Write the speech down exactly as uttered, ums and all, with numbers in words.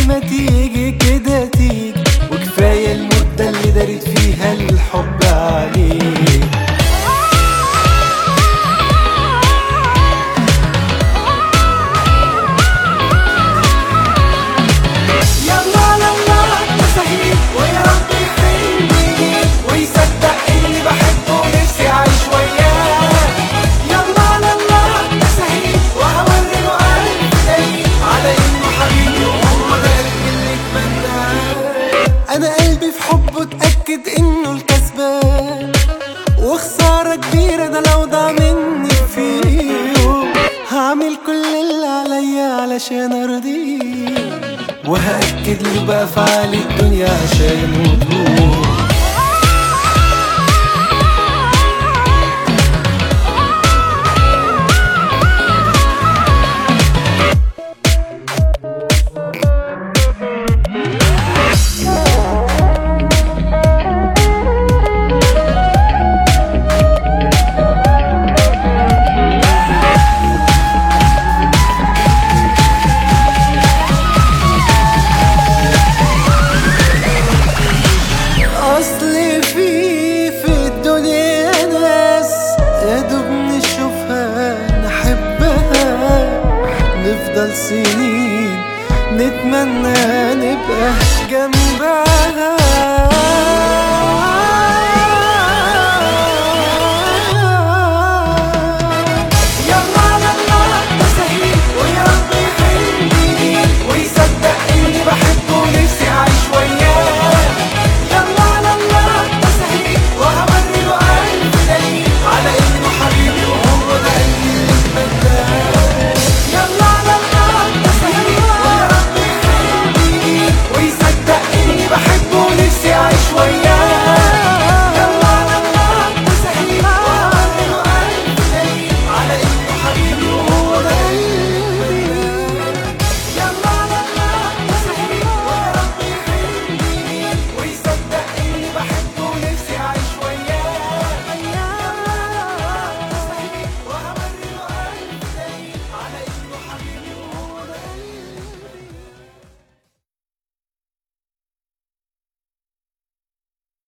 ما تيجي كده تيجي، وكفاية المدة اللي دارت فيها الحب عليك. يلا على الله مساهيل، ويا رب يحبني ويصدق اني بحبه ونفسي اعيش وياه. يلا على الله مساهيل، وهوري له قلبي دليل على انه حبيبي وهو ده اللي اتمناه. انا قلبي في حبه اتاكد انه الكسبان، وخسارة كبيرة ده لو ضاع مني في يوم. هعمل كل اللي عليا علشان ارضيه، وهأكد له بأفعال الدنيا عشان وضوح. نفضل سنين نتمنى نبقى جنبها.